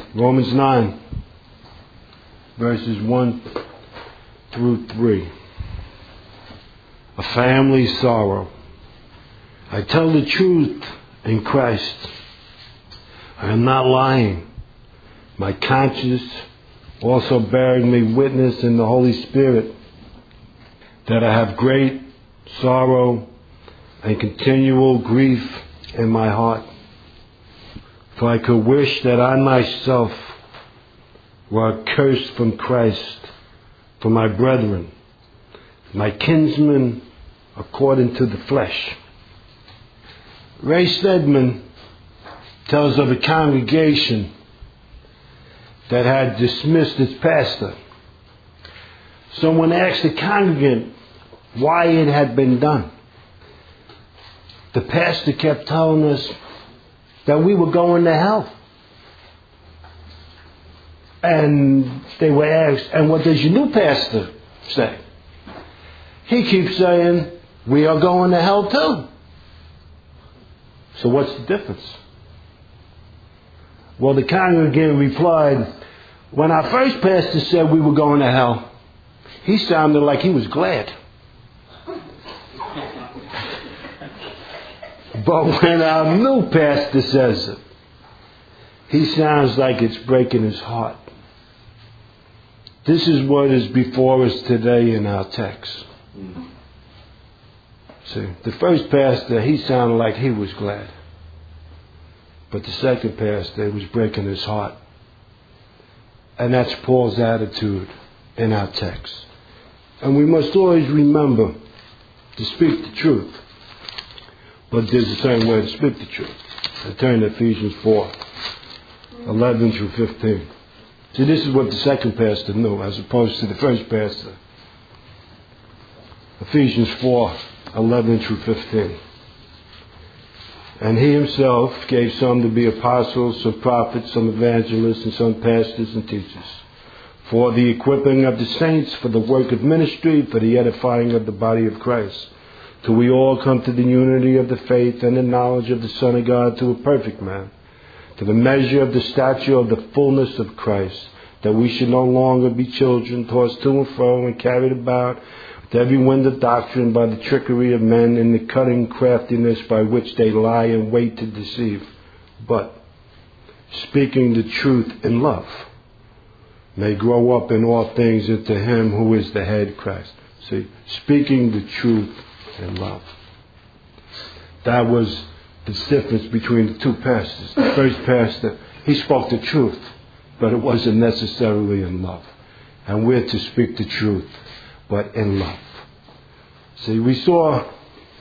Romans 9, verses 1 through 3. A family sorrow. I tell the truth in Christ. I am not lying. My conscience also bearing me witness in the Holy Spirit that I have great sorrow and continual grief in my heart. For I could wish that I myself were accursed from Christ for my brethren, my kinsmen according to the flesh. Ray Stedman tells of a congregation that had dismissed its pastor. Someone asked the congregant why it had been done. The pastor kept telling us that we were going to hell. And they were asked, and what does your new pastor say? He keeps saying, we are going to hell too. So what's the difference? Well, the congregant replied, when our first pastor said we were going to hell, he sounded like he was glad. But when our new pastor says it, he sounds like it's breaking his heart. This is what is before us today in our text. See, the first pastor, he sounded like he was glad. But the second pastor, it was breaking his heart. And that's Paul's attitude in our text. And we must always remember to speak the truth. But there's a certain way to speak the truth. I turn to Ephesians 4, 11 through 15. See, this is what the second pastor knew as opposed to the first pastor. Ephesians 4, 11 through 15. And he himself gave some to be apostles, some prophets, some evangelists, and some pastors and teachers, for the equipping of the saints, for the work of ministry, for the edifying of the body of Christ, till we all come to the unity of the faith and the knowledge of the Son of God, to a perfect man, to the measure of the stature of the fullness of Christ, that we should no longer be children, tossed to and fro and carried about with every wind of doctrine by the trickery of men and the cunning craftiness by which they lie in wait to deceive. But, speaking the truth in love, may grow up in all things into him who is the head, Christ. See, speaking the truth in love. That was the difference between the two pastors. The first pastor, he spoke the truth, but it wasn't necessarily in love. And we're to speak the truth, but in love. See, we saw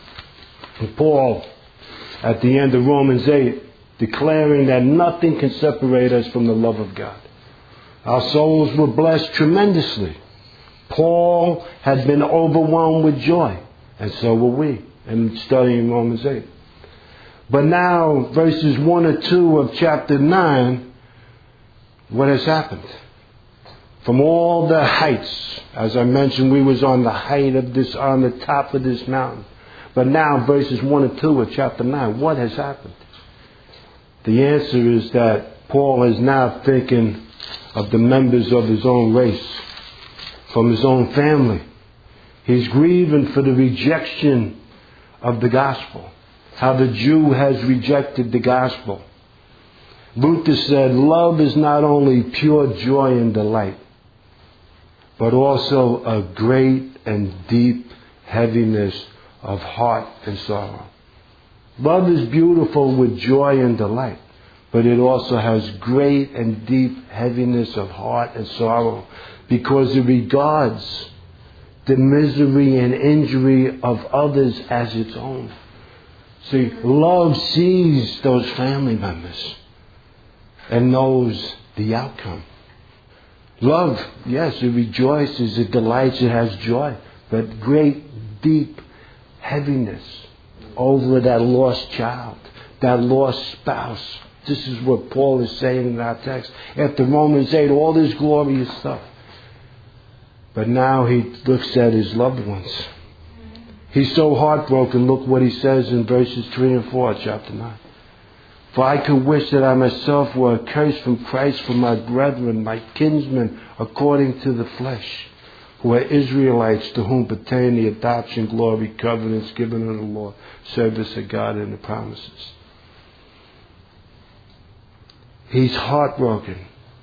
Paul at the end of Romans 8 declaring that nothing can separate us from the love of God. Our souls were blessed tremendously. Paul had been overwhelmed with joy, and so were we in studying Romans 8. But now, verses 1 or 2 of chapter 9, what has happened? From all the heights, as I mentioned, we was on the height of this, on the top of this mountain. But now, verses 1 and 2 of chapter 9, what has happened? The answer is that Paul is now thinking of the members of his own race, from his own family. He's grieving for the rejection of the gospel, how the Jew has rejected the gospel. Luther said, love is not only pure joy and delight, but also a great and deep heaviness of heart and sorrow. Love is beautiful with joy and delight, but it also has great and deep heaviness of heart and sorrow, because it regards the misery and injury of others as its own. See, love sees those family members and knows the outcome. Love, yes, it rejoices, it delights, it has joy, but great, deep heaviness over that lost child, that lost spouse. This is what Paul is saying in our text. After Romans 8, all this glorious stuff. But now he looks at his loved ones. He's so heartbroken. Look what he says in verses 3 and 4, chapter 9. For I could wish that I myself were accursed from Christ for my brethren, my kinsmen, according to the flesh, who are Israelites, to whom pertain the adoption, glory, covenants given unto the law, service of God, and the promises. He's heartbroken.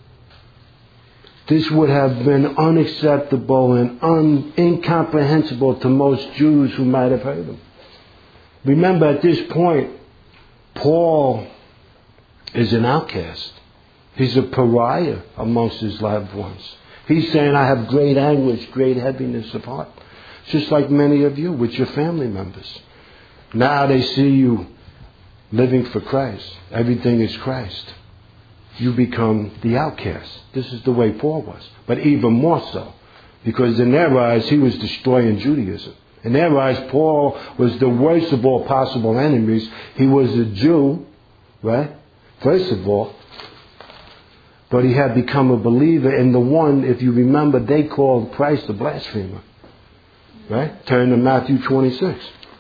This would have been unacceptable and incomprehensible to most Jews who might have heard him. Remember, at this point, Paul is an outcast. He's a pariah amongst his loved ones. He's saying, I have great anguish, great heaviness of heart. Just like many of you with your family members. Now they see you living for Christ. Everything is Christ. You become the outcast. This is the way Paul was. But even more so. Because in their eyes, he was destroying Judaism. In their eyes, Paul was the worst of all possible enemies. He was a Jew, right? First of all. But he had become a believer in the one, if you remember, they called Christ a blasphemer. Right? Turn to Matthew 26.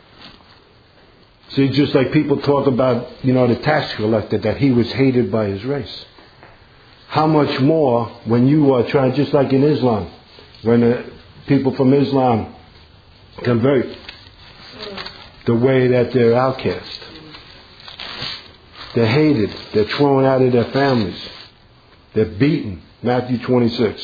See, just like people talk about, the tax collector, that he was hated by his race. How much more when you are trying, just like in Islam, when people from Islam convert, the way that they're outcast. They're hated. They're thrown out of their families. They're beaten. Matthew 26.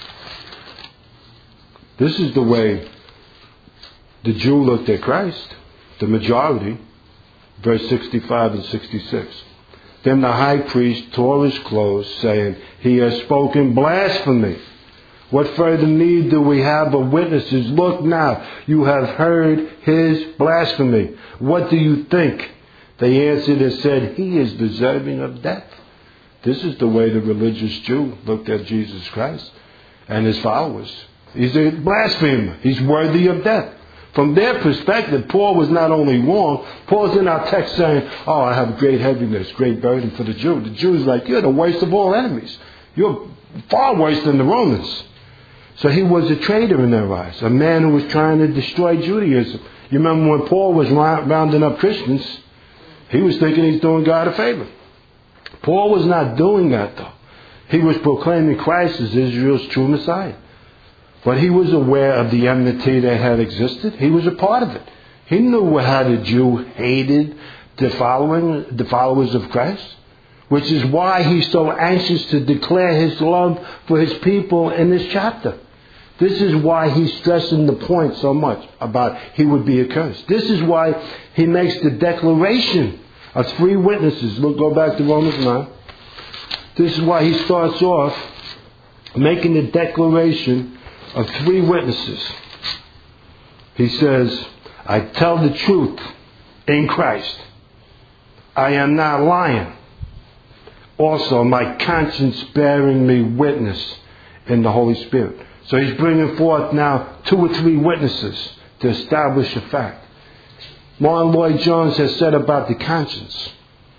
This is the way the Jew looked at Christ. The majority. Verse 65 and 66. Then the high priest tore his clothes, saying, He has spoken blasphemy. What further need do we have of witnesses? Look now, you have heard his blasphemy. What do you think? They answered and said, He is deserving of death. This is the way the religious Jew looked at Jesus Christ and his followers. He's a blasphemer. He's worthy of death. From their perspective, Paul was not only wrong, Paul's in our text saying, oh, I have great heaviness, great burden for the Jew. The Jew's like, you're the worst of all enemies. You're far worse than the Romans. So he was a traitor in their eyes, a man who was trying to destroy Judaism. You remember when Paul was rounding up Christians, he was thinking he's doing God a favor. Paul was not doing that, though. He was proclaiming Christ as Israel's true Messiah. But he was aware of the enmity that had existed. He was a part of it. He knew how the Jew hated the followers of Christ, which is why he's so anxious to declare his love for his people in this chapter. This is why he's stressing the point so much about he would be accursed. This is why he makes the declaration of 3 witnesses. Look, go back to Romans 9. This is why he starts off making the declaration of 3 witnesses. He says, I tell the truth in Christ. I am not lying. Also, my conscience bearing me witness in the Holy Spirit. So he's bringing forth now 2 or 3 witnesses to establish a fact. Martin Lloyd-Jones has said about the conscience.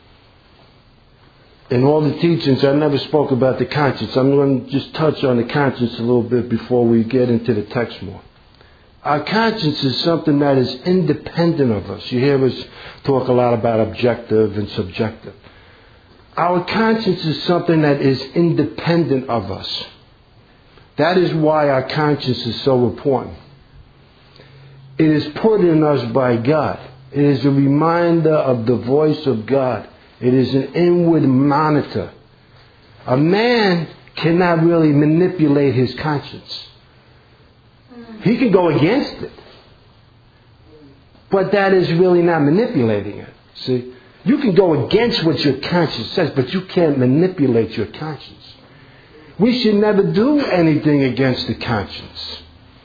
In all the teachings, I never spoke about the conscience. I'm going to just touch on the conscience a little bit before we get into the text more. Our conscience is something that is independent of us. You hear us talk a lot about objective and subjective. Our conscience is something that is independent of us. That is why our conscience is so important. It is put in us by God. It is a reminder of the voice of God. It is an inward monitor. A man cannot really manipulate his conscience. He can go against it. But that is really not manipulating it. See? You can go against what your conscience says, but you can't manipulate your conscience. We should never do anything against the conscience.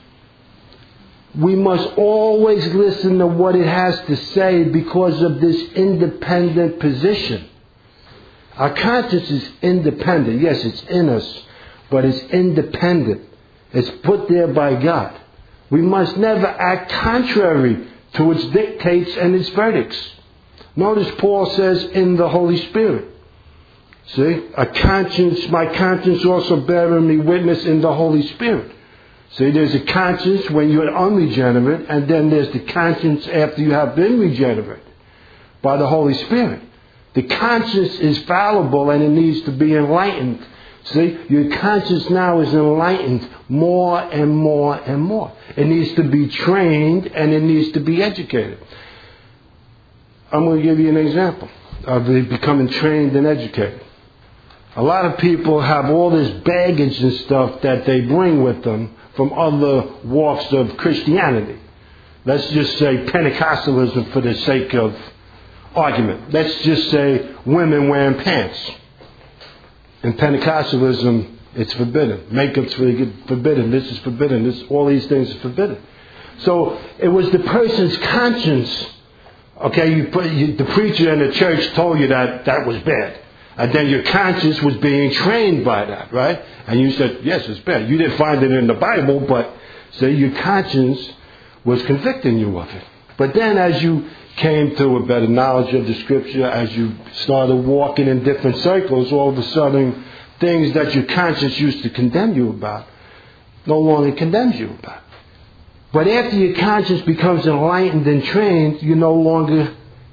We must always listen to what it has to say because of this independent position. Our conscience is independent. Yes, it's in us, but it's independent. It's put there by God. We must never act contrary to its dictates and its verdicts. Notice Paul says, in the Holy Spirit. See? My conscience also bearing me witness in the Holy Spirit. See, there's a conscience when you're unregenerate, and then there's the conscience after you have been regenerated by the Holy Spirit. The conscience is fallible and it needs to be enlightened. See, your conscience now is enlightened more and more and more. It needs to be trained and it needs to be educated. I'm going to give you an example of it becoming trained and educated. A lot of people have all this baggage and stuff that they bring with them from other walks of Christianity. Let's just say Pentecostalism for the sake of argument. Let's just say women wearing pants. In Pentecostalism, it's forbidden. Makeup's forbidden. This is forbidden. All these things are forbidden. So it was the person's conscience. Okay, the preacher in the church told you that was bad. And then your conscience was being trained by that, right? And you said, yes, it's bad. You didn't find it in the Bible, but say your conscience was convicting you of it. But then as you came to a better knowledge of the Scripture, as you started walking in different circles, all of a sudden things that your conscience used to condemn you about no longer condemns you about. But after your conscience becomes enlightened and trained, you no longer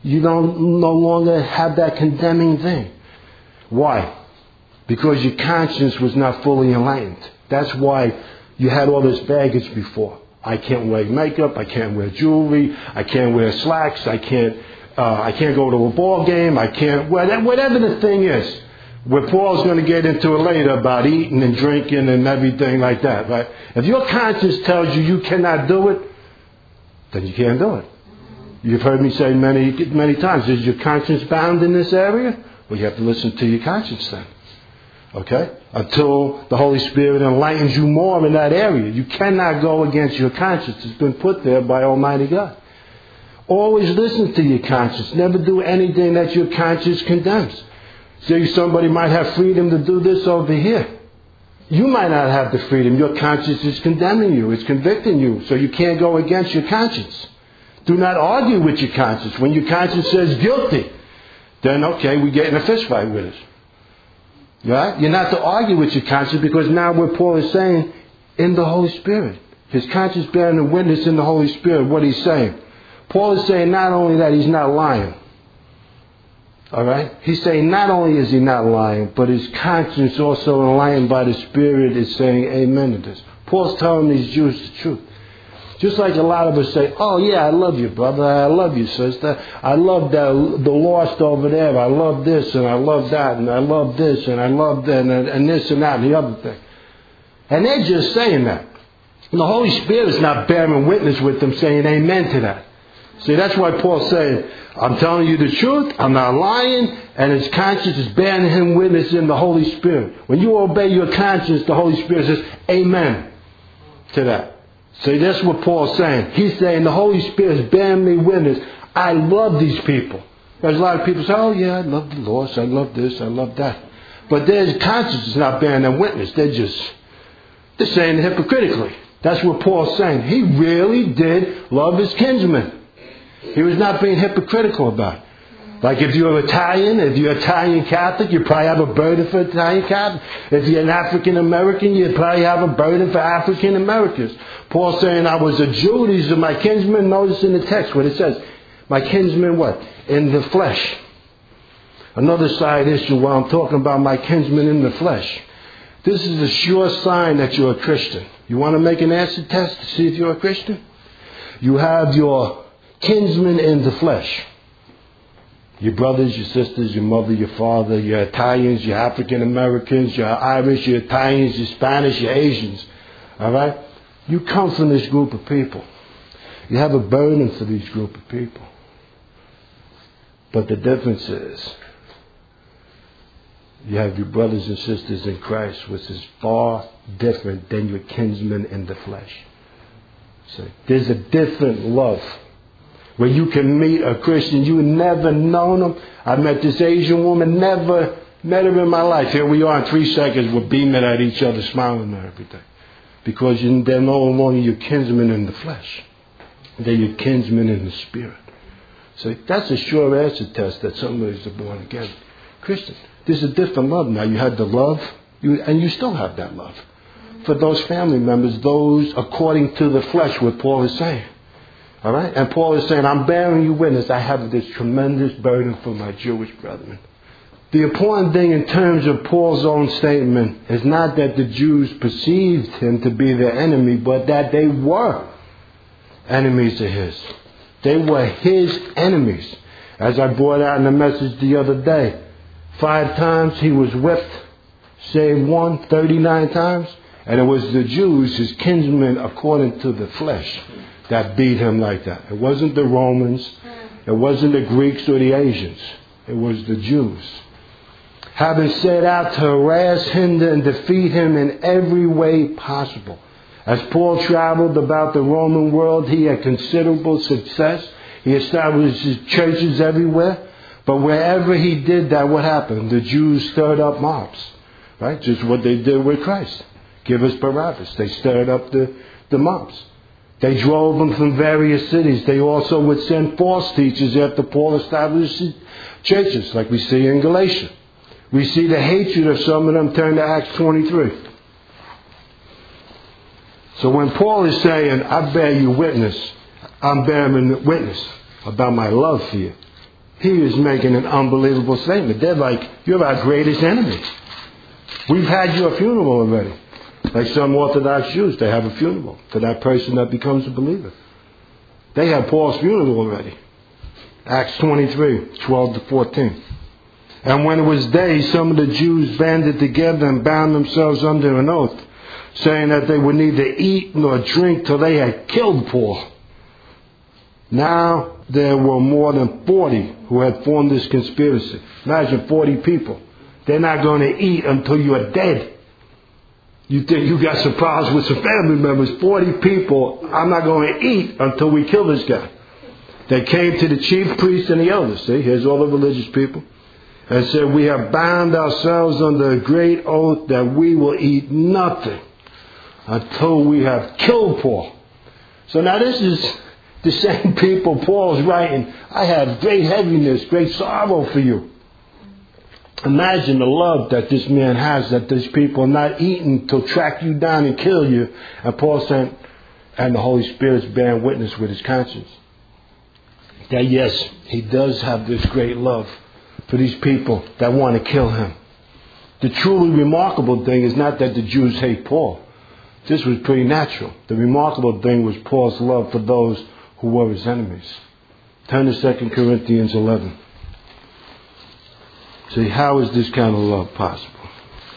have that condemning thing. Why? Because your conscience was not fully enlightened. That's why you had all this baggage before. I can't wear makeup. I can't wear jewelry. I can't wear slacks. I can't go to a ball game. I can't whatever the thing is. Where Paul's going to get into it later about eating and drinking and everything like that, right? If your conscience tells you cannot do it, then you can't do it. You've heard me say many times, is your conscience bound in this area? Well, you have to listen to your conscience then. Okay? Until the Holy Spirit enlightens you more in that area. You cannot go against your conscience. It's been put there by Almighty God. Always listen to your conscience. Never do anything that your conscience condemns. Say somebody might have freedom to do this over here. You might not have the freedom. Your conscience is condemning you. It's convicting you. So you can't go against your conscience. Do not argue with your conscience. When your conscience says guilty, then okay, we get in a fist fight with it. Right? You're not to argue with your conscience, because now what Paul is saying, in the Holy Spirit. His conscience bearing a witness in the Holy Spirit, what he's saying. Paul is saying not only that he's not lying. Alright? He's saying not only is he not lying, but his conscience also enlightened by the Spirit is saying amen to this. Paul's telling these Jews the truth. Just like a lot of us say, oh yeah, I love you, brother. I love you, sister. I love the lost over there. I love this and I love that and I love this and I love that and this and that and the other thing. And they're just saying that. And the Holy Spirit is not bearing witness with them saying amen to that. See, that's why Paul's saying, I'm telling you the truth, I'm not lying, and his conscience is bearing him witness in the Holy Spirit. When you obey your conscience, the Holy Spirit says amen to that. See, that's what Paul's saying. He's saying the Holy Spirit is bearing me witness. I love these people. There's a lot of people say, oh yeah, I love the lost, I love this, I love that. But their conscience is not bearing them witness. They're saying it hypocritically. That's what Paul's saying. He really did love his kinsmen. He was not being hypocritical about it. Like if you're Italian Catholic, you probably have a burden for Italian Catholic. If you're an African American, you probably have a burden for African Americans. Paul's saying, I was a Jew, these are my kinsmen. Notice in the text what it says. My kinsmen what? In the flesh. Another side issue while I'm talking about my kinsmen in the flesh. This is a sure sign that you're a Christian. You want to make an acid test to see if you're a Christian? You have your kinsmen in the flesh. Your brothers, your sisters, your mother, your father, your Italians, your African Americans, your Irish, your Italians, your Spanish, your Asians. Alright? You come from this group of people. You have a burden for these group of people. But the difference is, you have your brothers and sisters in Christ, which is far different than your kinsmen in the flesh. So there's a different love. Where you can meet a Christian, you never known them. I met this Asian woman, never met her in my life. Here we are in 3 seconds, we're beaming at each other, smiling and everything. Because they're no longer your kinsmen in the flesh. They're your kinsmen in the spirit. So that's a sure answer test that somebody's a born again Christian. There's a different love now. You had the love, and you still have that love. For those family members, those according to the flesh, what Paul is saying. All right? And Paul is saying, I'm bearing you witness. I have this tremendous burden for my Jewish brethren. The important thing in terms of Paul's own statement is not that the Jews perceived him to be their enemy, but that they were enemies of his. They were his enemies. As I brought out in the message the other day, 5 times he was whipped, save one, 39 times. And it was the Jews, his kinsmen according to the flesh, that beat him like that. It wasn't the Romans. It wasn't the Greeks or the Asians. It was the Jews. Having set out to harass, hinder, and defeat him in every way possible. As Paul traveled about the Roman world, he had considerable success. He established his churches everywhere. But wherever he did that, what happened? The Jews stirred up mobs. Right? Just what they did with Christ. Give us Barabbas. They stirred up the mobs. They drove them from various cities. They also would send false teachers after Paul established churches, like we see in Galatia. We see the hatred of some of them. Turn to Acts 23. So when Paul is saying, I bear you witness, I'm bearing witness about my love for you, he is making an unbelievable statement. They're like, you're our greatest enemy. We've had your funeral already. Like some Orthodox Jews, they have a funeral for that person that becomes a believer. They have Paul's funeral already. Acts 23, 12 to 14. And when it was day, some of the Jews banded together and bound themselves under an oath, saying that they would neither eat nor drink till they had killed Paul. Now there were more than 40 who had formed this conspiracy. Imagine 40 people. They're not going to eat until you are dead. You think you got surprised with some family members. 40 people, I'm not going to eat until we kill this guy. They came to the chief priests and the elders. See, here's all the religious people. And said, we have bound ourselves under a great oath that we will eat nothing until we have killed Paul. So now this is the same people Paul's writing, I have great heaviness, great sorrow for you. Imagine the love that this man has, that these people are not eating to track you down and kill you. And Paul said, and the Holy Spirit's bearing witness with his conscience, that yes, he does have this great love for these people that want to kill him. The truly remarkable thing is not that the Jews hate Paul. This was pretty natural. The remarkable thing was Paul's love for those who were his enemies. Turn to 2 Corinthians 11. See, how is this kind of love possible?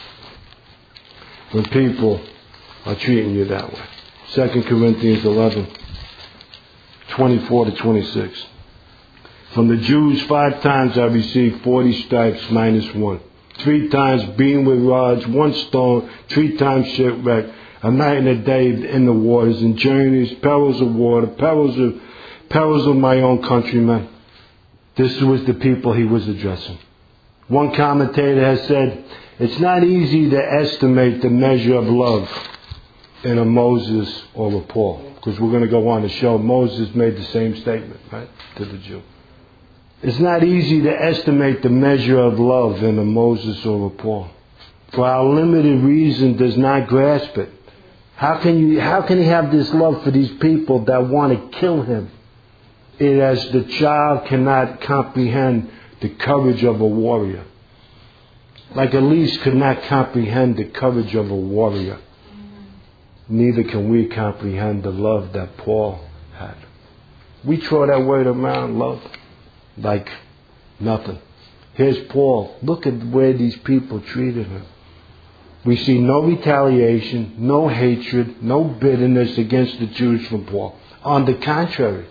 When people are treating you that way. 2 Corinthians 11, 24 to 26. From the Jews 5 times I received 40 stripes minus 1. 3 times beaten with rods, 1 stone, 3 times shipwrecked, a night and a day in the waters, and journeys, perils of water, perils of my own countrymen. This was the people he was addressing. One commentator has said, it's not easy to estimate the measure of love in a Moses or a Paul. Because we're going to go on to show Moses made the same statement, right, to the Jew. It's not easy to estimate the measure of love in a Moses or a Paul. For our limited reason does not grasp it. How can he have this love for these people that want to kill him? It as the child cannot comprehend the courage of a warrior. Like Elise could not comprehend the courage of a warrior. Neither can we comprehend the love that Paul had. We throw that word around, love, like nothing. Here's Paul. Look at where these people treated him. We see no retaliation, no hatred, no bitterness against the Jews from Paul. On the contrary,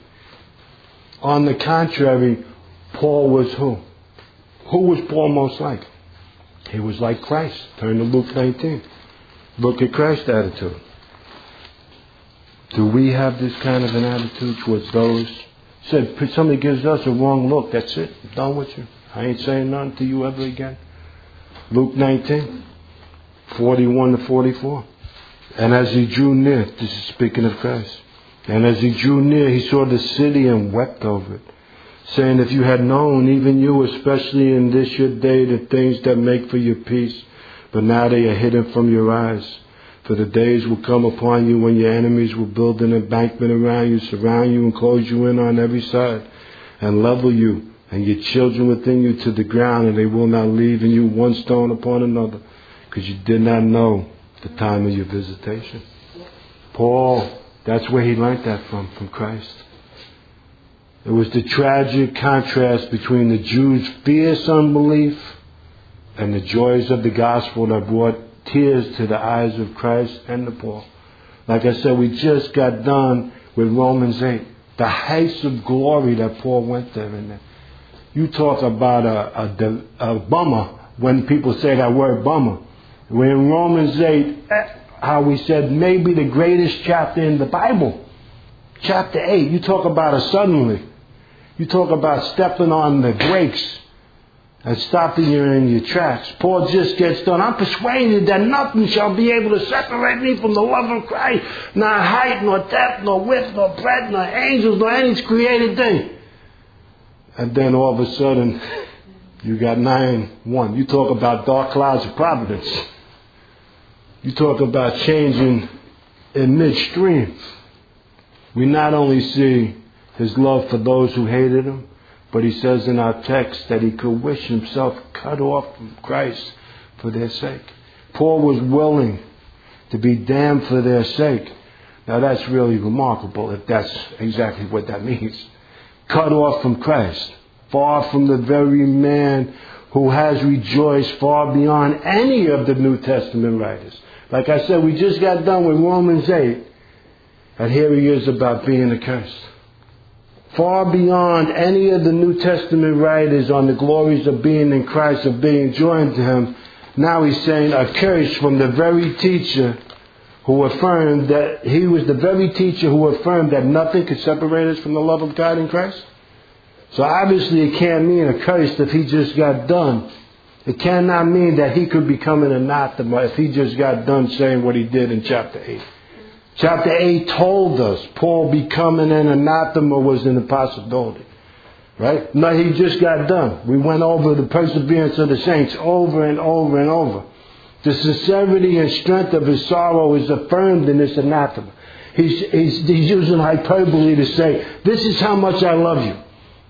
Paul was who? Who was Paul most like? He was like Christ. Turn to Luke 19. Look at Christ's attitude. Do we have this kind of an attitude towards those? Said somebody gives us a wrong look, that's it. I'm done with you. I ain't saying nothing to you ever again. Luke 19, 41 to 44. And as he drew near, this is speaking of Christ. And as he drew near, he saw the city and wept over it, saying, if you had known, even you, especially in this your day, the things that make for your peace, but now they are hidden from your eyes. For the days will come upon you when your enemies will build an embankment around you, surround you and close you in on every side, and level you and your children within you to the ground, and they will not leave in you one stone upon another, because you did not know the time of your visitation. Paul, that's where he learned that from Christ. It was the tragic contrast between the Jews' fierce unbelief and the joys of the gospel that brought tears to the eyes of Christ and to Paul. Like I said, we just got done with Romans 8. The heights of glory that Paul went there in there. You talk about a bummer when people say that word bummer. When in Romans 8, how we said maybe the greatest chapter in the Bible. Chapter 8, you talk about a suddenly. You talk about stepping on the brakes and stopping you in your tracks. Paul just gets done. I'm persuaded that nothing shall be able to separate me from the love of Christ. Not height, nor depth, nor width, nor breadth, nor angels, nor any created thing. And then all of a sudden, you got 9:1. You talk about dark clouds of providence. You talk about changing in midstream. We not only see his love for those who hated him, but he says in our text that he could wish himself cut off from Christ for their sake. Paul was willing to be damned for their sake. Now that's really remarkable if that's exactly what that means. Cut off from Christ, far from the very man who has rejoiced far beyond any of the New Testament writers. Like I said, we just got done with Romans 8, and here he is about being accursed. Far beyond any of the New Testament writers on the glories of being in Christ, of being joined to him. Now he's saying accursed from the very teacher who affirmed that he was the very teacher who affirmed that nothing could separate us from the love of God in Christ. So obviously it can't mean accursed if he just got done. It cannot mean that he could become an anathema if he just got done saying what he did in chapter 8. Chapter 8 told us Paul becoming an anathema was an impossibility. Right? No, he just got done. We went over the perseverance of the saints over and over and over. The sincerity and strength of his sorrow is affirmed in this anathema. He's using hyperbole to say, this is how much I love you.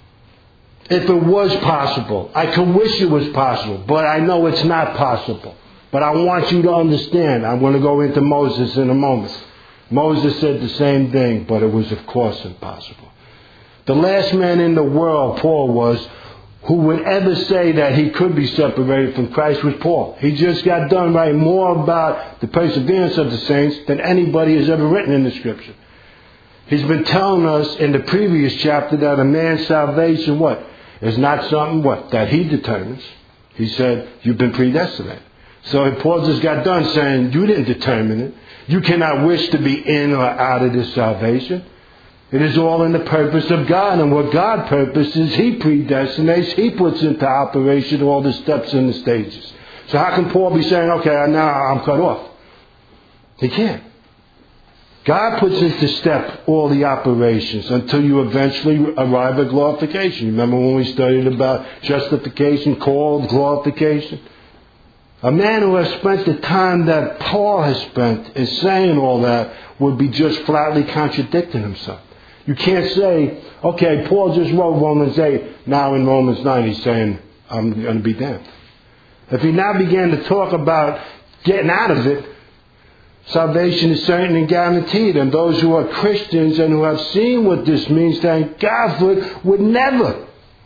If it was possible, I could wish it was possible, but I know it's not possible. But I want you to understand. I'm going to go into Moses in a moment. Moses said the same thing, but it was of course impossible. The last man in the world, Paul was, who would ever say that he could be separated from Christ was Paul. He just got done writing more about the perseverance of the saints than anybody has ever written in the Scripture. He's been telling us in the previous chapter that a man's salvation, is not something, that he determines. He said, you've been predestinated. So Paul just got done saying, you didn't determine it. You cannot wish to be in or out of this salvation. It is all in the purpose of God. And what God purposes, he predestinates. He puts into operation all the steps and the stages. So how can Paul be saying, okay, now I'm cut off? He can't. God puts into step all the operations until you eventually arrive at glorification. Remember when we studied about justification, called glorification? A man who has spent the time that Paul has spent in saying all that would be just flatly contradicting himself. You can't say, okay, Paul just wrote Romans 8. Now in Romans 9 he's saying, I'm going to be damned. If he now began to talk about getting out of it, salvation is certain and guaranteed. And those who are Christians and who have seen what this means, thank God for it, would never.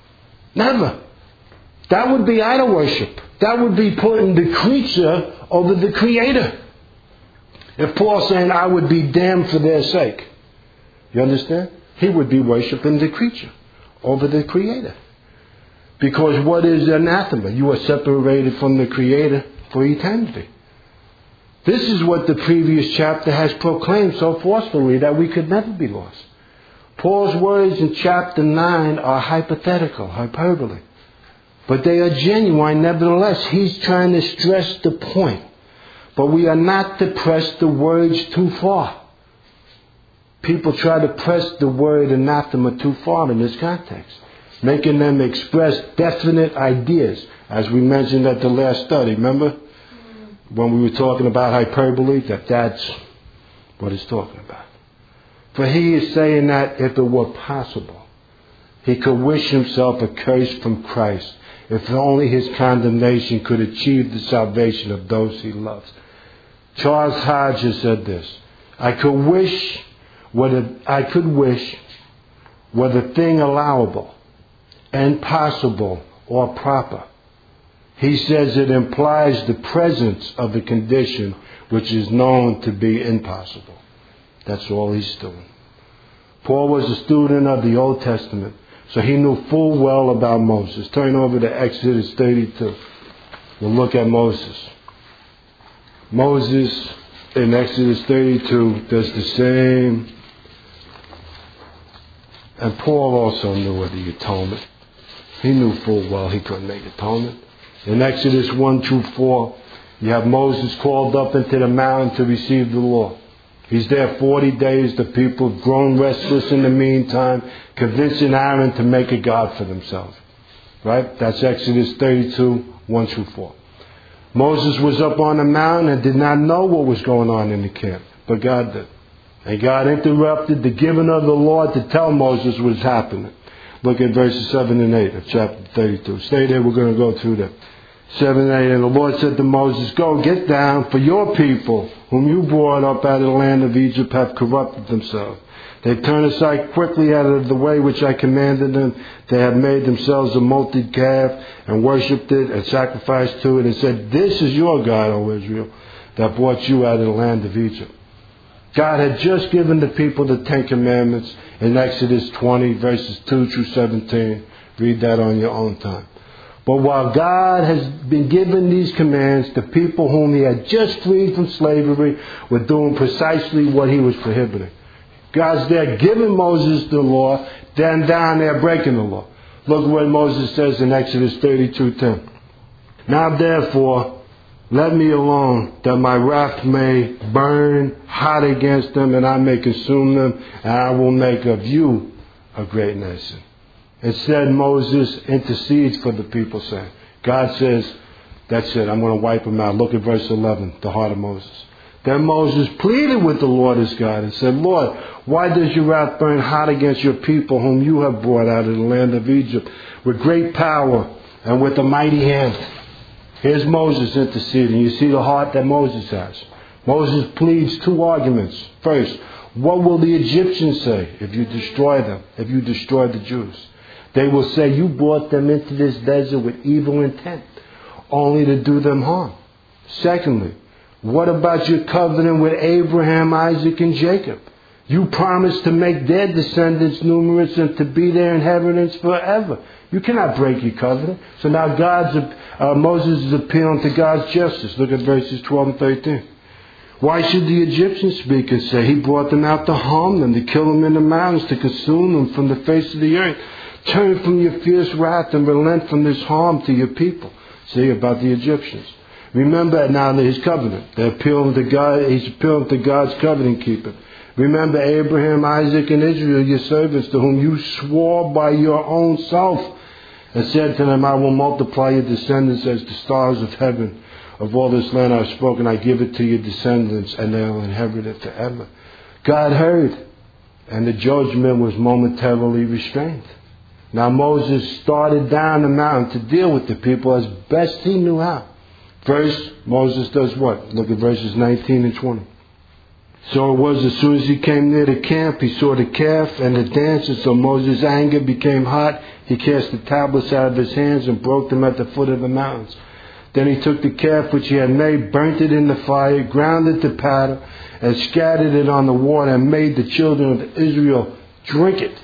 That would be idol worship. That would be putting the creature over the Creator. If Paul's saying, I would be damned for their sake. You understand? He would be worshiping the creature over the Creator. Because what is anathema? You are separated from the Creator for eternity. This is what the previous chapter has proclaimed so forcefully, that we could never be lost. Paul's words in chapter 9 are hypothetical, hyperbole. But they are genuine nevertheless. He's trying to stress the point. But we are not to press the words too far. People try to press the word anathema too far in this context, making them express definite ideas, as we mentioned at the last study, remember? when we were talking about hyperbole, that's what it's talking about. For he is saying that if it were possible, he could wish himself accursed from Christ, if only his condemnation could achieve the salvation of those he loves. Charles Hodges said this: I could wish were the thing allowable and possible or proper. He says it implies the presence of the condition which is known to be impossible. That's all he's doing. Paul was a student of the Old Testament, so he knew full well about Moses. Turn over to Exodus 32. We'll look at Moses. Moses in Exodus 32 does the same. And Paul also knew of the atonement. He knew full well he couldn't make atonement. In Exodus 1-4, you have Moses called up into the mountain to receive the law. He's there 40 days. The people have grown restless in the meantime, convincing Aaron to make a god for themselves. Right? That's Exodus 32, 1-4. Moses was up on the mountain and did not know what was going on in the camp, but God did. And God interrupted the giving of the law to tell Moses what was happening. Look at verses 7 and 8 of chapter 32. Stay there, we're going to go through that. 7 and 8, and the Lord said to Moses, go, get down, for your people, whom you brought up out of the land of Egypt, have corrupted themselves. They turned aside quickly out of the way which I commanded them. They have made themselves a molted calf and worshipped it and sacrificed to it and said, this is your God, O Israel, that brought you out of the land of Egypt. God had just given the people the Ten Commandments in Exodus 20, verses 2-17. Read that on your own time. But while God has been given these commands, the people whom he had just freed from slavery were doing precisely what he was prohibiting. God's there giving Moses the law, then down there breaking the law. Look what Moses says in Exodus 32:10. Now therefore, let me alone, that my wrath may burn hot against them, and I may consume them, and I will make of you a great nation. Instead, Moses intercedes for the people, saying, God says, that's it, I'm going to wipe them out. Look at verse 11, the heart of Moses. Then Moses pleaded with the Lord his God and said, Lord, why does your wrath burn hot against your people whom you have brought out of the land of Egypt with great power and with a mighty hand? Here's Moses interceding. You see the heart that Moses has. Moses pleads two arguments. First, what will the Egyptians say if you destroy them, if you destroy the Jews? They will say, you brought them into this desert with evil intent, only to do them harm. Secondly, what about your covenant with Abraham, Isaac, and Jacob? You promised to make their descendants numerous and to be their inheritance forever. You cannot break your covenant. So now Moses is appealing to God's justice. Look at verses 12 and 13. Why should the Egyptians speak and say, he brought them out to harm them, to kill them in the mountains, to consume them from the face of the earth? Turn from your fierce wrath and relent from this harm to your people. See about the Egyptians. Remember now his covenant. They're appealing to God. He's appealing to God's covenant keeping. Remember Abraham, Isaac, and Israel, your servants, to whom you swore by your own self, and said to them, I will multiply your descendants as the stars of heaven. Of all this land I have spoken, I give it to your descendants, and they will inherit it forever. God heard, and the judgment was momentarily restrained. Now Moses started down the mountain to deal with the people as best he knew how. First, Moses does what? Look at verses 19 and 20. So it was as soon as he came near the camp, he saw the calf and the dancers. So Moses' anger became hot. He cast the tablets out of his hands and broke them at the foot of the mountains. Then he took the calf which he had made, burnt it in the fire, ground it to powder, and scattered it on the water, and made the children of Israel drink it.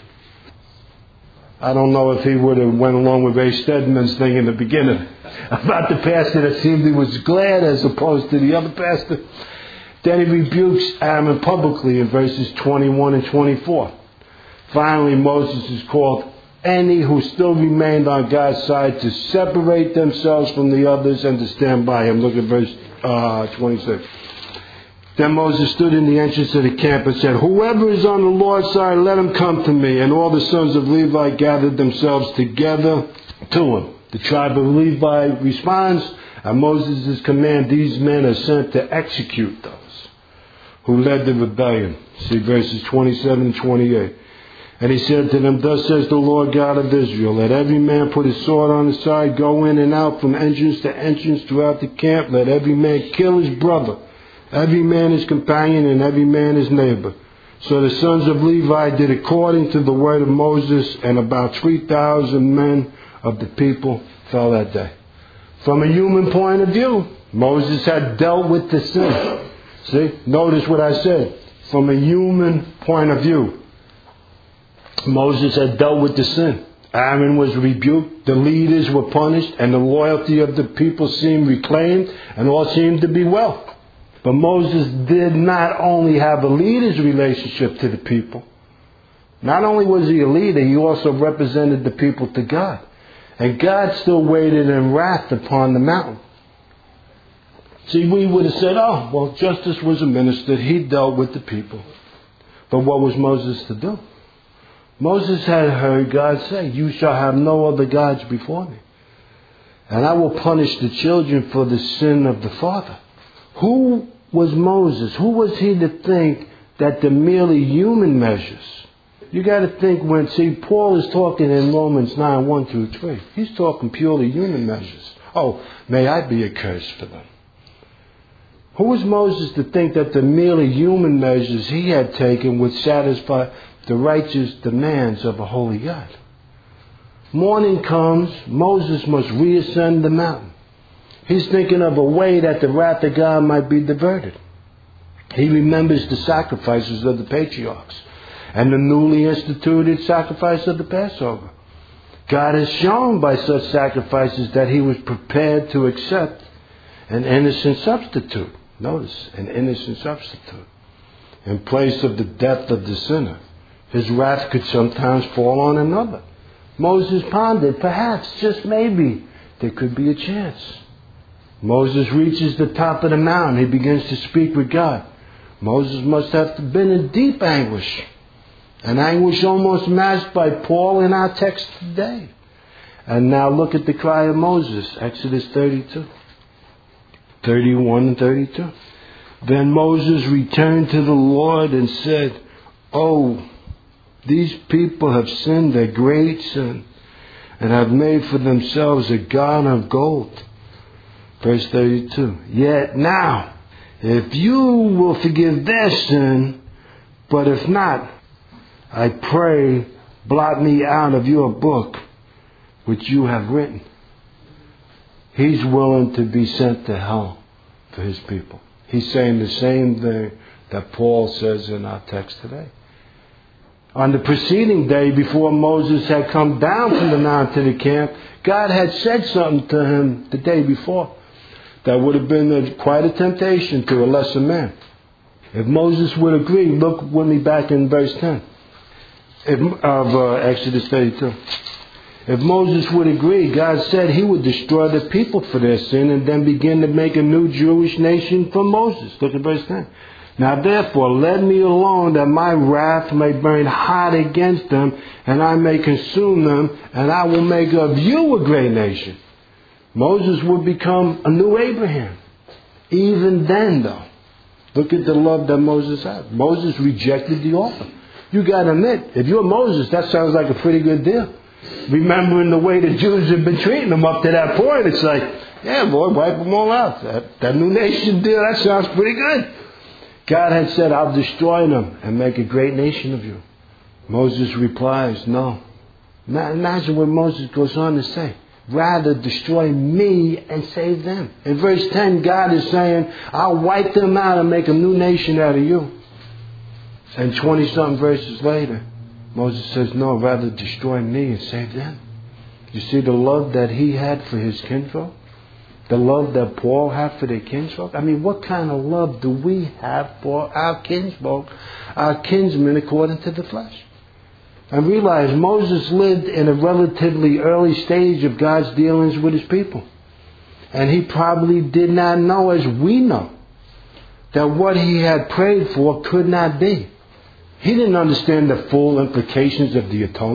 I don't know if he would have went along with Ray Stedman's thing in the beginning about the pastor that seemed he was glad as opposed to the other pastor. Then he rebukes Aaron publicly in verses 21 and 24. Finally, Moses is called any who still remained on God's side to separate themselves from the others and to stand by him. Look at verse 26. Then Moses stood in the entrance of the camp and said, whoever is on the Lord's side, let him come to me. And all the sons of Levi gathered themselves together to him. The tribe of Levi responds, at Moses' command, these men are sent to execute those who led the rebellion. See verses 27 and 28. And he said to them, thus says the Lord God of Israel, let every man put his sword on his side, go in and out from entrance to entrance throughout the camp. Let every man kill his brother, every man his companion, and every man his neighbor. So the sons of Levi did according to the word of Moses, and about 3,000 men of the people fell that day. From a human point of view, Moses had dealt with the sin. See, notice what I said. From a human point of view, Moses had dealt with the sin. Aaron was rebuked, the leaders were punished, and the loyalty of the people seemed reclaimed, and all seemed to be well. But Moses did not only have a leader's relationship to the people. Not only was he a leader, he also represented the people to God. And God still waited in wrath upon the mountain. See, we would have said, oh, well, Justice was administered. He dealt with the people. But what was Moses to do? Moses had heard God say, you shall have no other gods before me. And I will punish the children for the sin of the father. Who was Moses? Who was he to think that the merely human measures? You got to think when, see, Paul is talking in Romans 9, 1 through 3. He's talking purely human measures. Oh, may I be accursed for them. Who was Moses to think that the merely human measures he had taken would satisfy the righteous demands of a holy God? Morning comes, Moses must reascend the mountain. He's thinking of a way that the wrath of God might be diverted. He remembers the sacrifices of the patriarchs and the newly instituted sacrifice of the Passover. God has shown by such sacrifices that he was prepared to accept an innocent substitute. Notice, an innocent substitute. In place of the death of the sinner, his wrath could sometimes fall on another. Moses pondered, perhaps, just maybe, there could be a chance. Moses reaches the top of the mountain. He begins to speak with God. Moses must have been in deep anguish. An anguish almost matched by Paul in our text today. And now look at the cry of Moses, Exodus 32. 31 and 32. Then Moses returned to the Lord and said, oh, these people have sinned a great sin and have made for themselves a god of gold. Verse 32. Yet now, if you will forgive their sin, but if not, I pray, blot me out of your book, which you have written. He's willing to be sent to hell for his people. He's saying the same thing that Paul says in our text today. On the preceding day, before Moses had come down from the mountain to the camp, God had said something to him the day before that would have been quite a temptation to a lesser man. If Moses would agree, look with me back in verse 10 of Exodus 32. If Moses would agree, God said he would destroy the people for their sin and then begin to make a new Jewish nation from Moses. Look at verse 10. Now therefore, let me alone that my wrath may burn hot against them and I may consume them, and I will make of you a great nation. Moses would become a new Abraham. Even then, though, look at the love that Moses had. Moses rejected the offer. You got to admit, if you're Moses, that sounds like a pretty good deal. Remembering the way the Jews had been treating them up to that point, it's like, yeah, Lord, wipe them all out. That new nation deal, that sounds pretty good. God had said, I'll destroy them and make a great nation of you. Moses replies, no. Now imagine what Moses goes on to say. Rather destroy me and save them. In verse 10, God is saying, I'll wipe them out and make a new nation out of you. And 20-something verses later, Moses says, no, rather destroy me and save them. You see the love that he had for his kinfolk? The love that Paul had for their kinsfolk? I mean, what kind of love do we have for our kinsfolk, our kinsmen according to the flesh? And realize Moses lived in a relatively early stage of God's dealings with his people. And he probably did not know, as we know, that what he had prayed for could not be. He didn't understand the full implications of the atonement.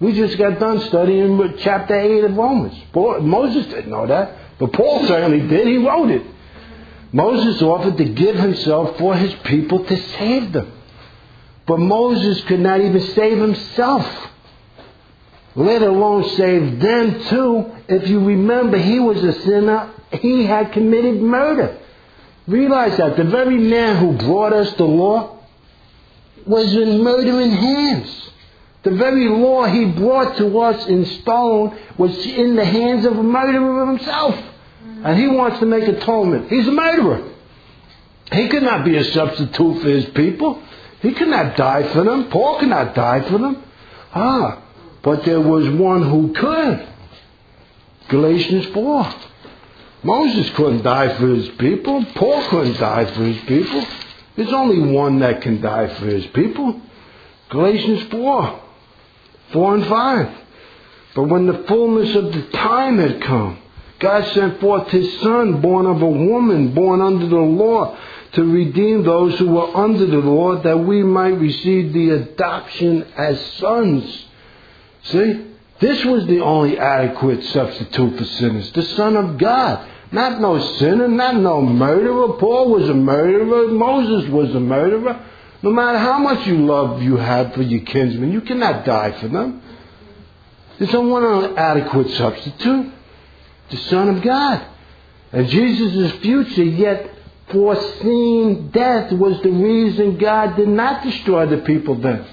We just got done studying chapter 8 of Romans. Moses didn't know that, but Paul certainly did. He wrote it. Moses offered to give himself for his people to save them. But Moses could not even save himself, let alone save them too. If you remember, he was a sinner. He had committed murder. Realize that. The very man who brought us the law was in murdering hands. The very law he brought to us in stone was in the hands of a murderer himself. And he wants to make atonement. He's a murderer. He could not be a substitute for his people. He could not die for them. Paul could not die for them. But there was one who could. Galatians 4. Moses couldn't die for his people. Paul couldn't die for his people. There's only one that can die for his people. Galatians 4. 4 and 5. But when the fullness of the time had come, God sent forth his Son, born of a woman, born under the law, to redeem those who were under the law, that we might receive the adoption as sons. See? This was the only adequate substitute for sinners. The Son of God. Not no sinner, not no murderer. Paul was a murderer. Moses was a murderer. No matter how much love you have for your kinsmen, you cannot die for them. There's only one adequate substitute. The Son of God. And Jesus' future yet foreseen death was the reason God did not destroy the people then.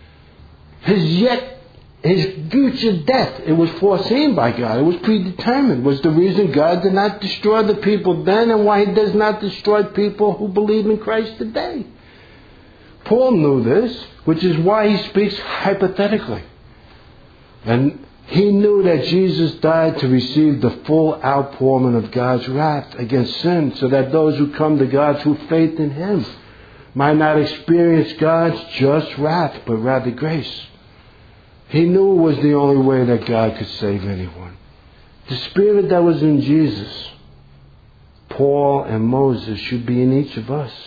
His future death, it was foreseen by God. It was predetermined. Was the reason God did not destroy the people then, and why he does not destroy people who believe in Christ today. Paul knew this, which is why he speaks hypothetically. And he knew that Jesus died to receive the full outpouring of God's wrath against sin, so that those who come to God through faith in him might not experience God's just wrath, but rather grace. He knew it was the only way that God could save anyone. The Spirit that was in Jesus, Paul and Moses, should be in each of us.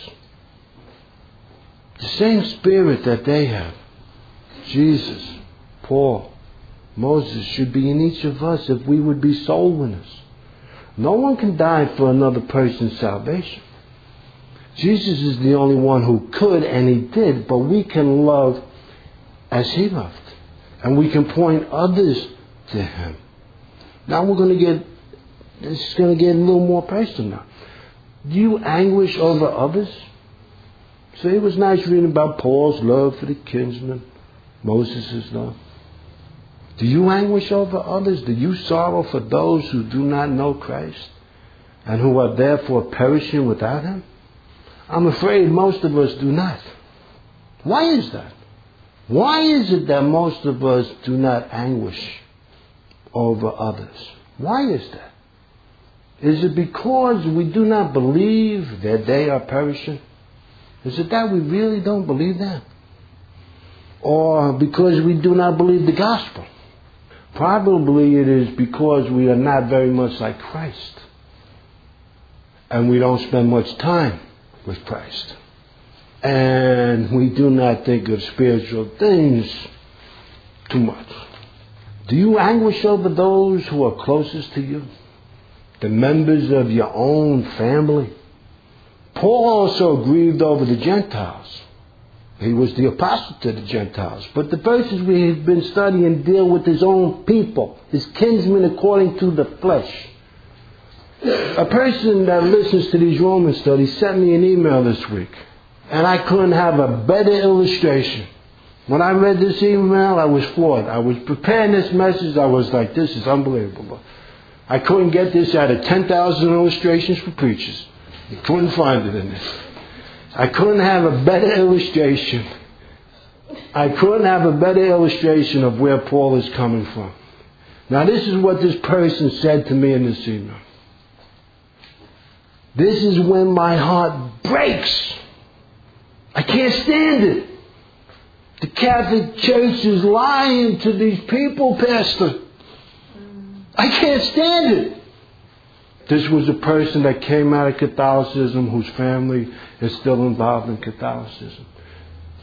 The same Spirit that they have, Jesus, Paul, Moses, should be in each of us if we would be soul winners. No one can die for another person's salvation. Jesus is the only one who could, and he did, but we can love as he loved. And we can point others to him. Now this is going to get a little more personal now. Do you anguish over others? See, it was nice reading about Paul's love for the kinsmen, Moses' love. Do you anguish over others? Do you sorrow for those who do not know Christ and who are therefore perishing without him? I'm afraid most of us do not. Why is that? Why is it that most of us do not anguish over others? Why is that? Is it because we do not believe that they are perishing? Is it that we really don't believe that? Or because we do not believe the gospel? Probably it is because we are not very much like Christ. And we don't spend much time with Christ. And we do not think of spiritual things too much. Do you anguish over those who are closest to you? The members of your own family? Paul also grieved over the Gentiles. He was the apostle to the Gentiles. But the verses we have been studying deal with his own people, his kinsmen according to the flesh. A person that listens to these Roman studies sent me an email this week. And I couldn't have a better illustration. When I read this email, I was floored. I was preparing this message. I was like, this is unbelievable. I couldn't get this out of 10,000 illustrations for preachers. I couldn't find it in this. I couldn't have a better illustration. I couldn't have a better illustration of where Paul is coming from. Now, this is what this person said to me in this email. This is when my heart breaks. I can't stand it. The Catholic Church is lying to these people, Pastor. I can't stand it. This was a person that came out of Catholicism, whose family is still involved in Catholicism.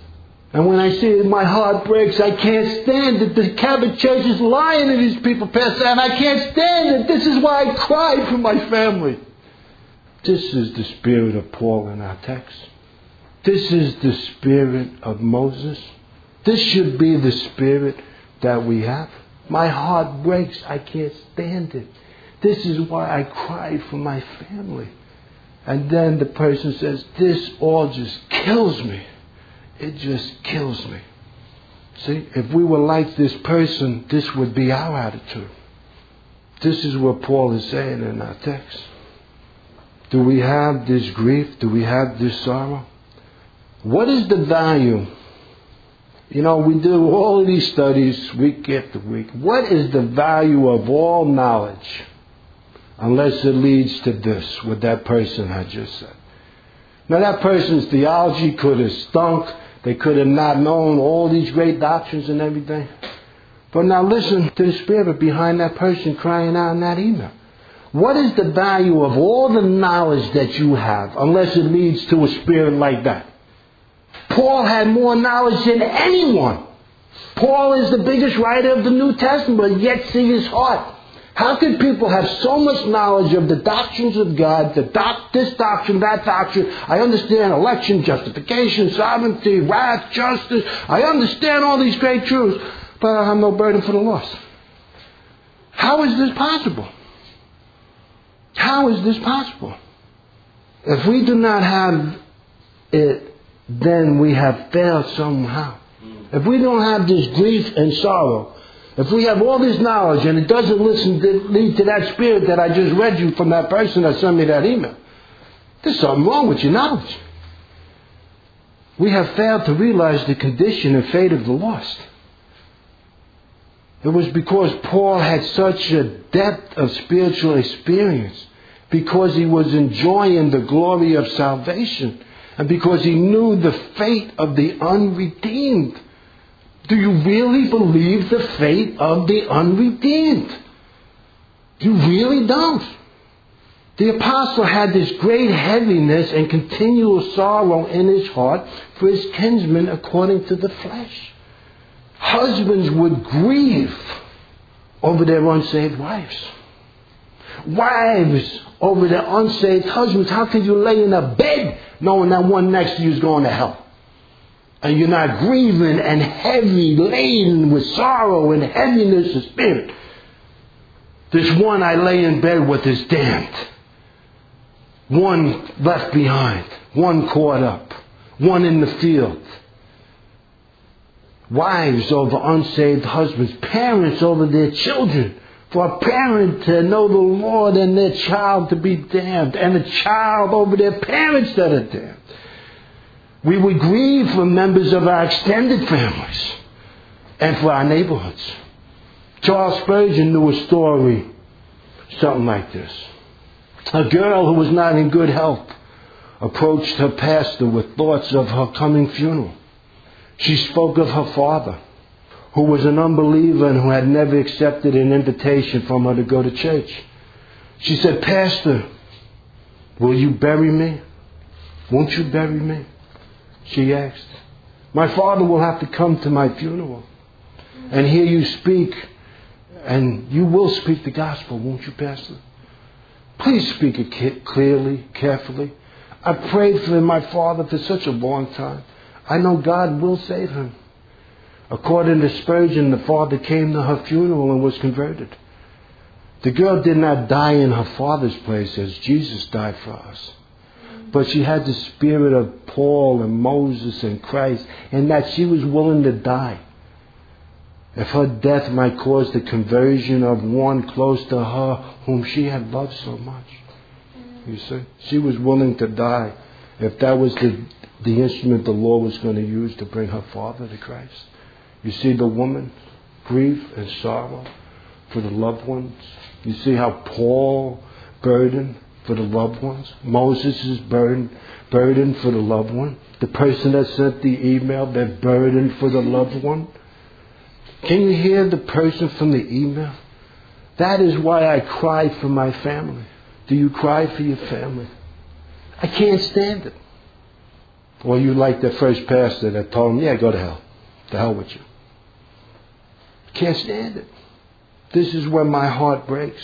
And when I see it, my heart breaks. I can't stand it. The Catholic Church is lying to these people, Pastor, and I can't stand it. This is why I cry for my family. This is the spirit of Paul in our text. This is the spirit of Moses. This should be the spirit that we have. My heart breaks. I can't stand it. This is why I cry for my family. And then the person says, this all just kills me. It just kills me. See, if we were like this person, this would be our attitude. This is what Paul is saying in our text. Do we have this grief? Do we have this sorrow? What is the value? You know, we do all of these studies week after week. What is the value of all knowledge unless it leads to this, what that person had just said? Now, that person's theology could have stunk. They could have not known all these great doctrines and everything. But now listen to the spirit behind that person crying out in that email. What is the value of all the knowledge that you have unless it leads to a spirit like that? Paul had more knowledge than anyone. Paul is the biggest writer of the New Testament, but yet see his heart. How can people have so much knowledge of the doctrines of God, this doctrine, that doctrine? I understand election, justification, sovereignty, wrath, justice. I understand all these great truths, but I have no burden for the lost. How is this possible? How is this possible? If we do not have it, then we have failed somehow. If we don't have this grief and sorrow, if we have all this knowledge and it doesn't lead to that spirit that I just read you from that person that sent me that email, there's something wrong with your knowledge. We have failed to realize the condition and fate of the lost. It was because Paul had such a depth of spiritual experience, because he was enjoying the glory of salvation, and because he knew the fate of the unredeemed. Do you really believe the fate of the unredeemed? You really don't. The apostle had this great heaviness and continual sorrow in his heart for his kinsmen according to the flesh. Husbands would grieve over their unsaved wives. Wives over their unsaved husbands. How could you lay in a bed knowing that one next to you is going to hell? And you're not grieving and heavy, laden with sorrow and heaviness of spirit. This one I lay in bed with is damned. One left behind. One caught up. One in the field. Wives over unsaved husbands. Parents over their children. For a parent to know the Lord and their child to be damned. And a child over their parents that are damned. We would grieve for members of our extended families and for our neighborhoods. Charles Spurgeon knew a story, something like this. A girl who was not in good health approached her pastor with thoughts of her coming funeral. She spoke of her father, who was an unbeliever and who had never accepted an invitation from her to go to church. She said, "Pastor, will you bury me? Won't you bury me?" She asked. "My father will have to come to my funeral and hear you speak, and you will speak the gospel, won't you, Pastor? Please speak it clearly, carefully. I prayed for my father for such a long time. I know God will save him." According to Spurgeon, the father came to her funeral and was converted. The girl did not die in her father's place as Jesus died for us. But she had the spirit of Paul and Moses and Christ, in that she was willing to die. If her death might cause the conversion of one close to her whom she had loved so much. You see? She was willing to die if that was the instrument the Lord was going to use to bring her father to Christ. You see the woman, grief and sorrow for the loved ones. You see how Paul burdened for the loved ones. Moses is burdened for the loved one. The person that sent the email, they're burdened for the loved one. Can you hear the person from the email? That is why I cry for my family. Do you cry for your family? I can't stand it. Or you like the first pastor that told him, yeah, go to hell. To hell with you. Can't stand it. This is where my heart breaks.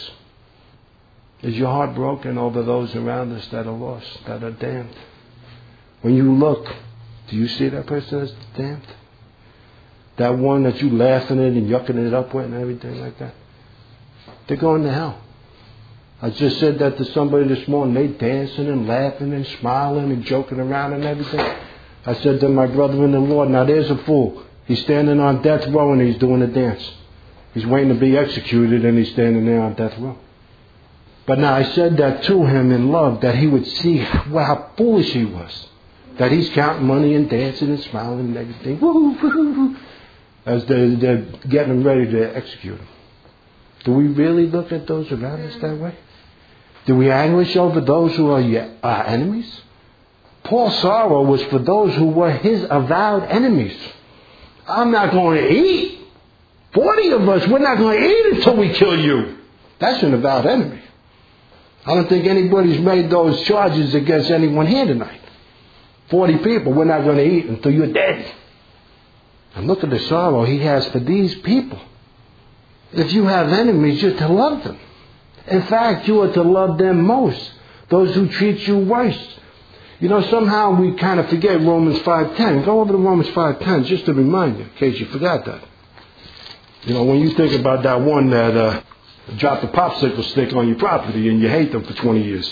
Is your heart broken over those around us that are lost, that are damned? When you look, do you see that person as damned? That one that you laughing at and yucking it up with and everything like that? They're going to hell. I just said that to somebody this morning. They dancing and laughing and smiling and joking around and everything. I said to my brother in the Lord, now there's a fool. He's standing on death row and he's doing a dance. He's waiting to be executed and he's standing there on death row. But now I said that to him in love, that he would see how foolish he was. That he's counting money and dancing and smiling and everything. Woo, woo, woo, as they're getting him ready to execute him. Do we really look at those around us that way? Do we anguish over those who are our enemies? Paul's sorrow was for those who were his avowed enemies. I'm not going to eat. 40 of us, we're not going to eat until we kill you. That's an avowed enemy. I don't think anybody's made those charges against anyone here tonight. 40 people, we're not going to eat until you're dead. And look at the sorrow he has for these people. If you have enemies, you're to love them. In fact, you are to love them most. Those who treat you worst. You know, somehow we kind of forget Romans 5:10. Go over to Romans 5:10 just to remind you, in case you forgot that. You know, when you think about that one that dropped a popsicle stick on your property and you hate them for 20 years.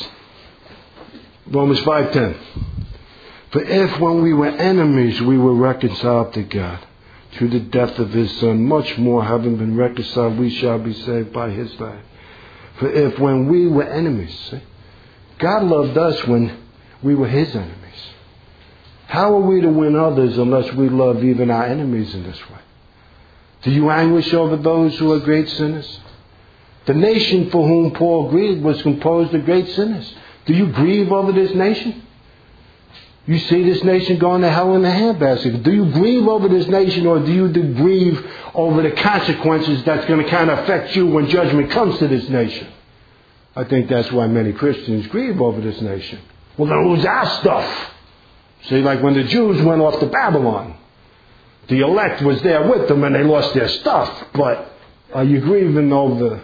Romans 5:10. For if when we were enemies we were reconciled to God through the death of his Son, much more having been reconciled we shall be saved by his life. For if when we were enemies, God loved us when we were his enemies. How are we to win others unless we love even our enemies in this way? Do you anguish over those who are great sinners? The nation for whom Paul grieved was composed of great sinners. Do you grieve over this nation? You see this nation going to hell in a handbasket. Do you grieve over this nation, or do you grieve over the consequences that's going to kind of affect you when judgment comes to this nation? I think that's why many Christians grieve over this nation. We're going to lose our stuff. See, like when the Jews went off to Babylon, the elect was there with them and they lost their stuff. But are you grieving over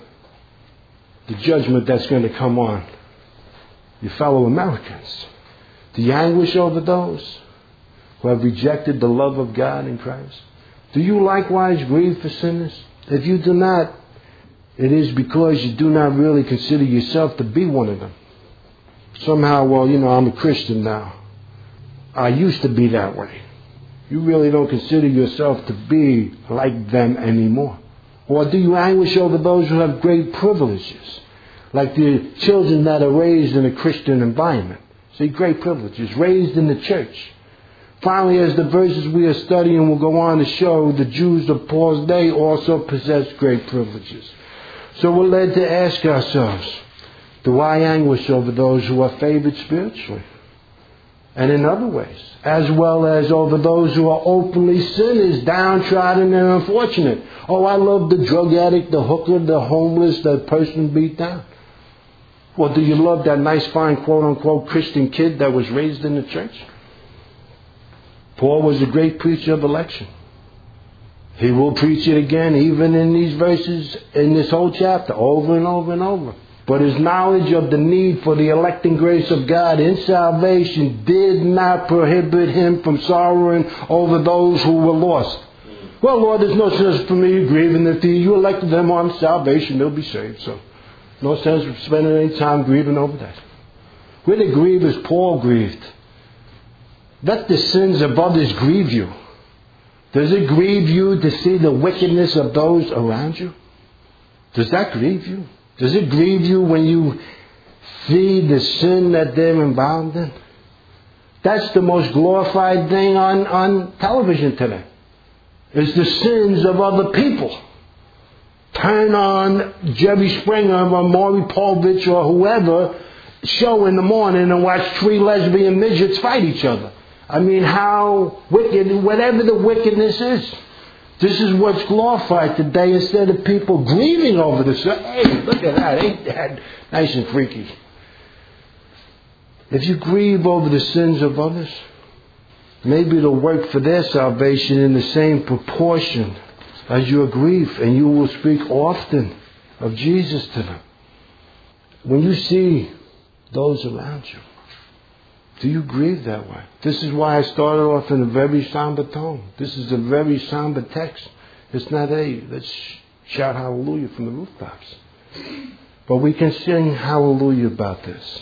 the judgment that's going to come on your fellow Americans? Do you anguish over those who have rejected the love of God in Christ? Do you likewise grieve for sinners? If you do not, it is because you do not really consider yourself to be one of them. Somehow, well, you know, I'm a Christian now. I used to be that way. You really don't consider yourself to be like them anymore. Or do you anguish over those who have great privileges? Like the children that are raised in a Christian environment. See, great privileges, raised in the church. Finally, as the verses we are studying will go on to show, the Jews of Paul's day also possessed great privileges. So we're led to ask ourselves, do I anguish over those who are favored spiritually? And in other ways, as well as over those who are openly sinners, downtrodden and unfortunate. Oh, I love the drug addict, the hooker, the homeless, the person beat down. Well, do you love that nice, fine, quote-unquote Christian kid that was raised in the church? Paul was a great preacher of election. He will preach it again, even in these verses, in this whole chapter, over and over and over. But his knowledge of the need for the electing grace of God in salvation did not prohibit him from sorrowing over those who were lost. Well, Lord, there's no sense for me grieving. If you elected them on salvation, they'll be saved. So no sense of spending any time grieving over that. We're to grieve as Paul grieved. Let the sins of others grieve you. Does it grieve you to see the wickedness of those around you? Does that grieve you? Does it grieve you when you see the sin that they're involved in? That's the most glorified thing on television today. Is the sins of other people. Turn on Jerry Springer or Maury Povich or whoever show in the morning and watch 3 lesbian midgets fight each other. I mean, how wicked, whatever the wickedness is. This is what's glorified today instead of people grieving over this. Hey, look at that. Ain't that nice and freaky? If you grieve over the sins of others, maybe it'll work for their salvation in the same proportion as your grief, and you will speak often of Jesus to them. When you see those around you, do you grieve that way? This is why I started off in a very somber tone. This is a very somber text. It's not let's shout hallelujah from the rooftops. But we can sing hallelujah about this.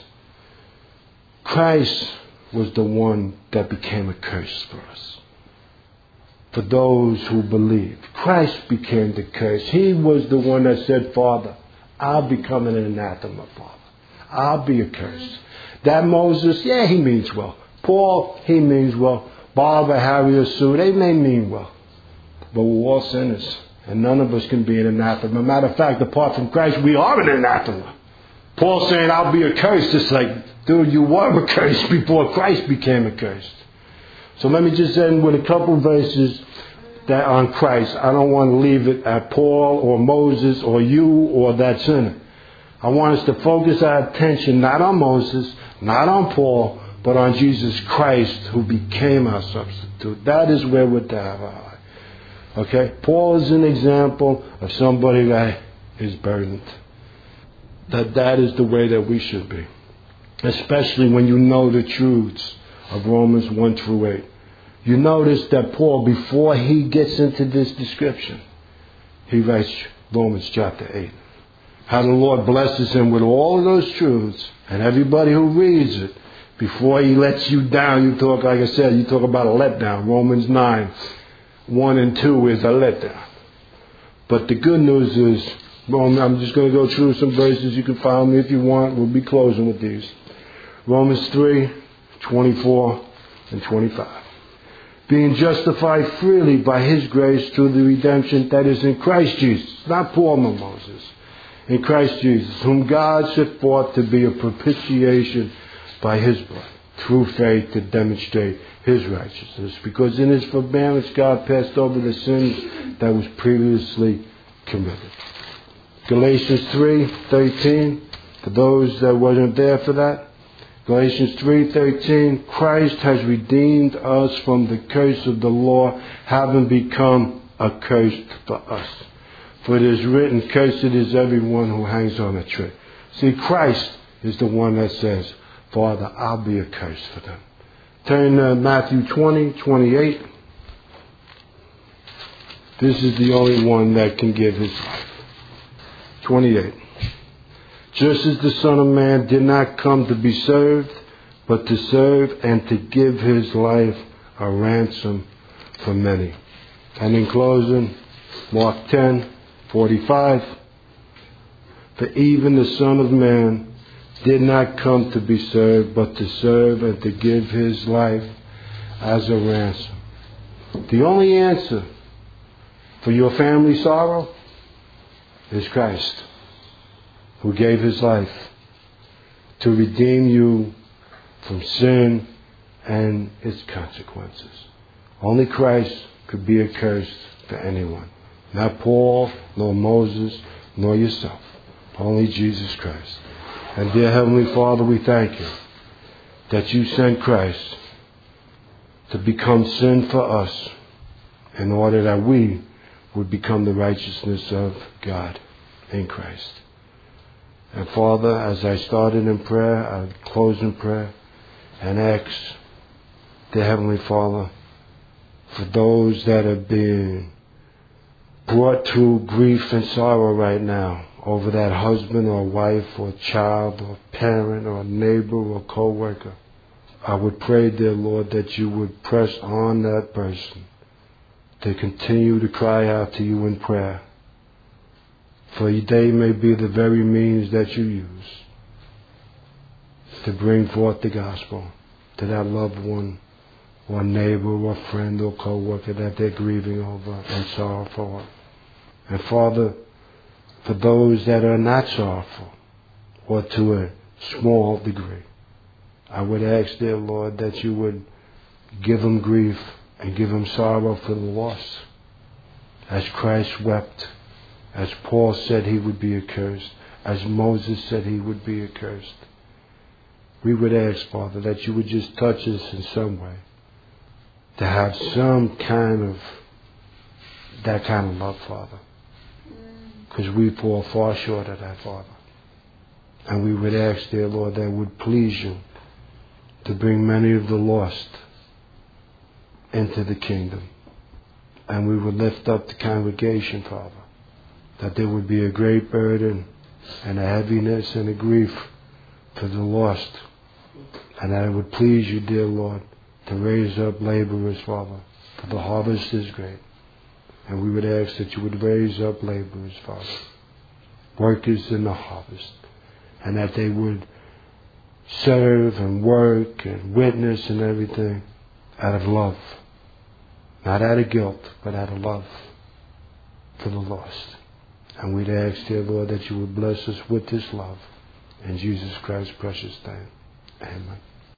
Christ was the one that became a curse for us. For those who believe. Christ became the curse. He was the one that said, Father, I'll become an anathema, Father. I'll be a curse. That Moses, yeah, he means well. Paul, he means well. Barbara, Harry, or Sue, they may mean well. But we're all sinners. And none of us can be an anathema. Matter of fact, apart from Christ, we are an anathema. Paul saying, I'll be a curse. It's like, dude, you were a curse before Christ became a curse. So let me just end with a couple verses that on Christ. I don't want to leave it at Paul or Moses or you or that sinner. I want us to focus our attention not on Moses, not on Paul, but on Jesus Christ who became our substitute. That is where we're to have our eye. Okay? Paul is an example of somebody that is burdened. That is the way that we should be. Especially when you know the truths of Romans 1 through 8. You notice that Paul, before he gets into this description, he writes Romans chapter 8. How the Lord blesses him with all of those truths, and everybody who reads it, before he lets you down, you talk, like I said, you talk about a letdown. Romans 9, 1 and 2 is a letdown. But the good news is, I'm just going to go through some verses. You can follow me if you want. We'll be closing with these. Romans 3, 24 and 25. Being justified freely by His grace through the redemption that is in Christ Jesus. Not Paul nor Moses. In Christ Jesus, whom God set forth to be a propitiation by His blood, through faith to demonstrate His righteousness. Because in His forbearance God passed over the sins that was previously committed. Galatians 3:13, for those that wasn't there for that. Galatians 3:13, Christ has redeemed us from the curse of the law, having become a curse for us. For it is written, cursed is everyone who hangs on a tree. See, Christ is the one that says, Father, I'll be a curse for them. Turn to Matthew 20:28. This is the only one that can give His life. 28. Just as the Son of Man did not come to be served, but to serve and to give His life a ransom for many. And in closing, Mark 10:45. For even the Son of Man did not come to be served, but to serve and to give His life as a ransom. The only answer for your family sorrow is Christ, who gave His life to redeem you from sin and its consequences. Only Christ could be a curse for anyone. Not Paul, nor Moses, nor yourself. Only Jesus Christ. And dear Heavenly Father, we thank You that You sent Christ to become sin for us in order that we would become the righteousness of God in Christ. And Father, as I started in prayer, I close in prayer and ask, dear Heavenly Father, for those that are being brought through grief and sorrow right now over that husband or wife or child or parent or neighbor or co-worker, I would pray, dear Lord, that You would press on that person to continue to cry out to You in prayer. For they may be the very means that You use to bring forth the gospel to that loved one or neighbor or friend or co-worker that they're grieving over and sorrow for. And Father, for those that are not sorrowful, or to a small degree, I would ask, dear Lord, that You would give them grief and give them sorrow for the loss. As Christ wept, as Paul said he would be accursed, as Moses said he would be accursed. We would ask, Father, that You would just touch us in some way to have some kind of, that kind of love, Father. Because we fall far short of that, Father. And we would ask, dear Lord, that it would please you to bring many of the lost into the kingdom. And we would lift up the congregation, Father, that there would be a great burden and a heaviness and a grief for the lost. And that it would please you, dear Lord, to raise up laborers, Father, for the harvest is great. And we would ask that you would raise up laborers, Father, workers in the harvest, and that they would serve and work and witness and everything out of love. Not out of guilt, but out of love for the lost. And we'd ask, dear Lord, that you would bless us with this love. In Jesus Christ's precious name. Amen.